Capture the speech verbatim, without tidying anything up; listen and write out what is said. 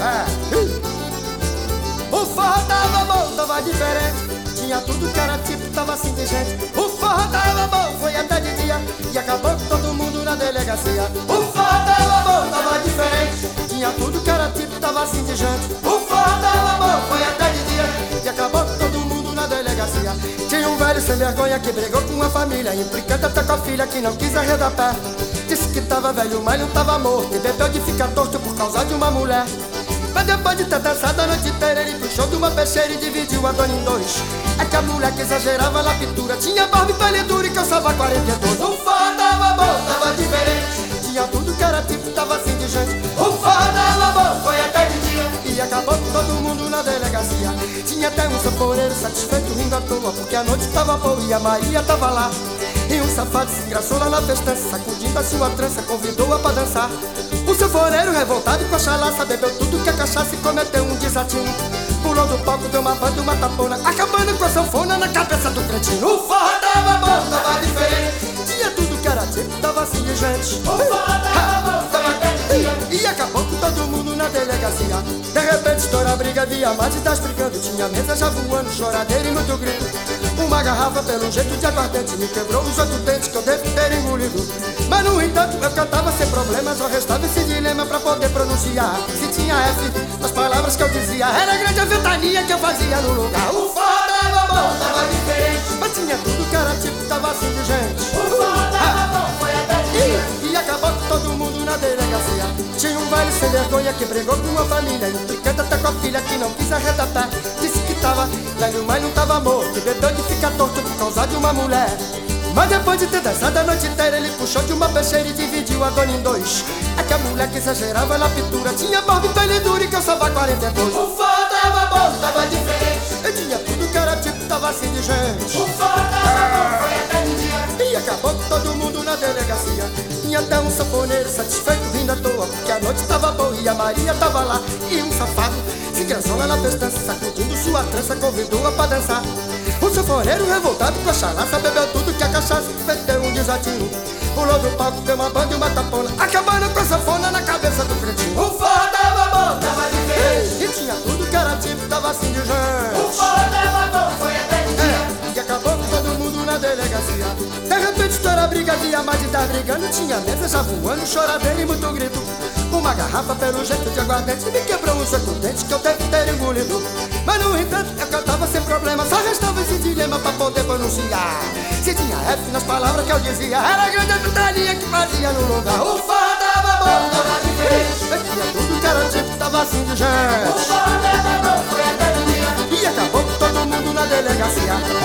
É. O forró tava bom, tava diferente. Tinha tudo que era tipo, tava assim de gente. O forró tava bom, foi até de dia. E acabou com todo mundo na delegacia. O forró tava bom, tava diferente. Tinha tudo que era tipo, tava assim de gente. O forró tava bom, foi até de dia. E acabou com todo mundo na delegacia. Tinha um velho sem vergonha que brigou com uma família, implicando até com a filha que não quis arredar pé. Disse que tava velho, mas não tava morto, e bebeu de ficar torto por causa de uma mulher. Mas depois de ter dançado a noite inteira, ele puxou de uma peixeira e dividiu a dona em dois. É que a mulher que exagerava na pintura tinha barba e pele dura e calçava quarenta e dois. O forró tava bom, tava diferente. Tinha tudo que era tipo, tava assim de gente. O forró tava bom, foi até de dia. E acabou com todo mundo na delegacia. Tinha até um sanfoneiro satisfeito rindo à toa, porque a noite tava boa e a Maria tava lá. E um safado se engraçou lá na festança, sacudindo a sua trança, convidou-a pra dançar. O sanfoneiro, revoltado com a chalaça, bebeu tudo que a cachaça e cometeu um desatino. Pulou do palco, deu uma banda, uma tapona, acabando com a sanfona na cabeça do cretino. O forró tava bom, tava diferente. Tinha tudo que era tipo, tava assim de gente. O forró tava bom, tava até de dia. E acabou com todo mundo na delegacia. De repente estoura a briga, via mais de das brigando. Tinha mesa já voando, choradeira e muito grito. Uma garrafa pelo jeito de aguardente me quebrou os oito dentes que eu devo ter engolido. Mas no entanto eu cantava sem problema, só restava esse dilema pra poder pronunciar. Se tinha F nas palavras que eu dizia, era grande a ventania que eu fazia no lugar. O forró tava bom, tava diferente. Mas tinha tudo que era tipo, tava assim de gente. O forró tava bom, foi até de dia. E acabou com todo mundo na delegacia. Tinha um velho sem vergonha que brigou com uma família, implicando até com a filha que não quis arredatar. Disse que tava velho, mas não tava morto, e bebeu de ficar torto por causa de uma mulher. Mas depois de ter dançado a noite inteira, ele puxou de uma peixeira e dividiu a dona em dois. É que a mulher que exagerava na pintura tinha barba e pele dura e calçava quarenta e dois. O forró tava bom, tava diferente. E tinha tudo que era tipo, tava assim de gente. O forró tava bom, foi até de dia. E acabou com todo mundo na delegacia. Tinha até um sanfoneiro satisfeito rindo à toa, porque a noite tava boa e a Maria tava lá. E um safado se engraçou lá na festança, sacudindo sua trança, convidou-a pra dançar. O sanfoneiro, revoltado com a chalaça, bebeu tudo que a cachaça meteu um desatino. Pulou do palco, deu uma banda e uma tapona, acabando com a sanfona na cabeça do cretino. O forró tava bom, tava diferente. E tinha tudo que era tipo, tava assim de gente. O forró tava bom, foi até de dia. É, e acabou com todo mundo na delegacia. De repente estoura a briga, via mais de estar brigando. Tinha mesa já voando, choradeira e muito grito. Uma garrafa pelo jeito de aguardente me quebrou um oito dentes que eu devo ter engolido. Mas no entanto eu cantava sem problema, só restava esse dilema pra poder pronunciar. Se tinha F nas palavras que eu dizia, era grande a putaria que fazia no lugar. O forró tava bom, tava diferente. Eu tinha tudo que era tipo, tava assim de gente. O forró tava bom, foi até de dia. E acabou com todo mundo na delegacia.